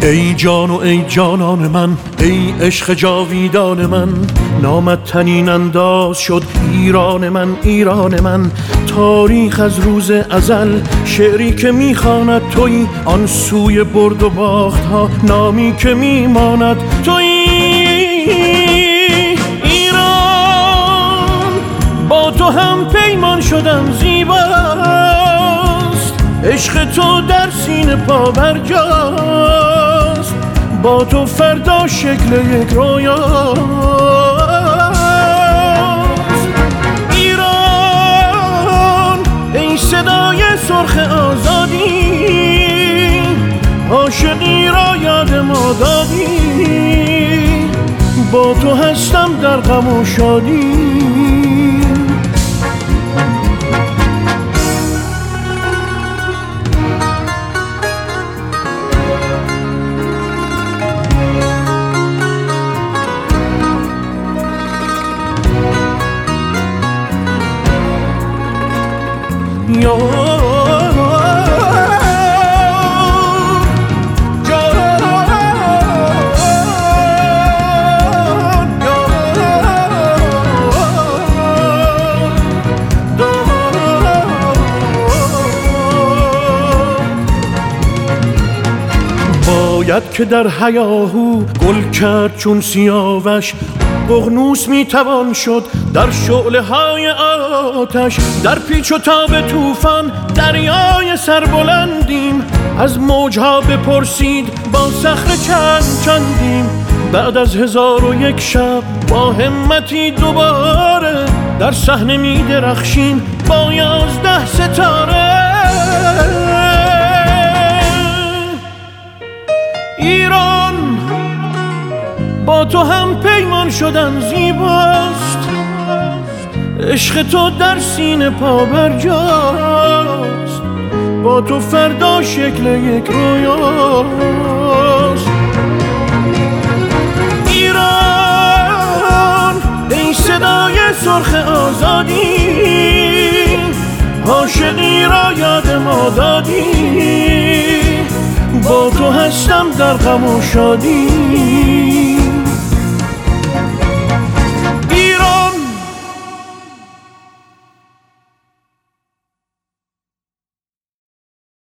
ای جان و ای جانان من، ای عشق جاویدان من، نامت طنین انداز شد ایران من، ایران من. تاریخ از روز ازل شعری که میخواند تویی، آن سوی برد و باخت ها نامی که میماند تویی. ایران با تو هم پیمان شدم زیباست، عشق تو در سینه پا برجاست، با تو فردا شکل یک رویاست. ایران ای صدای سرخ آزادی، عاشقی را یاد ما دادی، با تو هستم در غم و شادی. باید که در هیاهو گل کرد چون سیاوش، ققنوس میتوان شد در شعله های آتش. در پیچ و تاب طوفان دریای سربلندیم، از موجها بپرسید با صخره چندیم. بعد از 1001 شب با همتی دوباره، در صحنه میدرخشیم با 11 ستاره. ایران با تو هم پیمان شدن زیباست، عشق تو در سینه پا برجاست، با تو فردا شکل یک رویاست. ایران ای صدای سرخ آزادی، عاشقی را یاد ما دادی، با تو هستم در غم و شادی.